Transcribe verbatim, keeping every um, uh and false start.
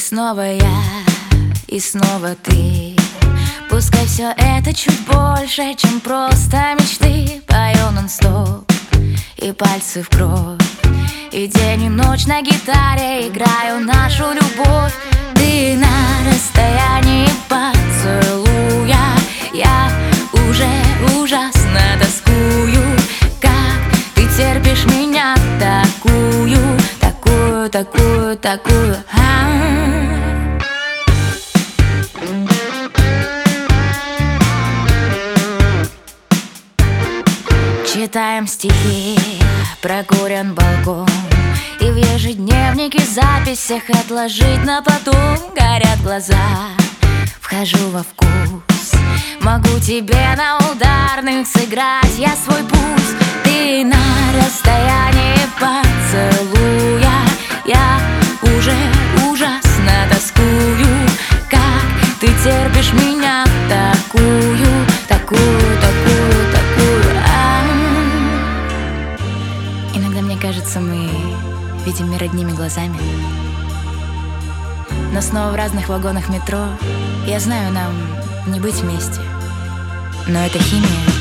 снова я, и снова ты. Пускай все это чуть больше, чем просто мечты. Пою нон-стоп, и пальцы в кровь, и день и ночь на гитаре играю нашу любовь. Ты на расстоянии поцелуя, я уже ужасно тоскую. Как ты терпишь меня такую, такую, такую, такую, а-а-а. Читаем стихи, прокурен балкон, и в ежедневнике записях отложить на потом. Горят глаза, вхожу во вкус, могу тебе на ударных сыграть я свой пульс. Ты на расстоянии поцелуя, я уже ужасно тоскую. Как ты терпишь меня такую, такую, такую, такую, а-а-а. Иногда мне кажется, мы видим мир одними глазами, но снова в разных вагонах метро. Я знаю, нам не быть вместе, но это химия.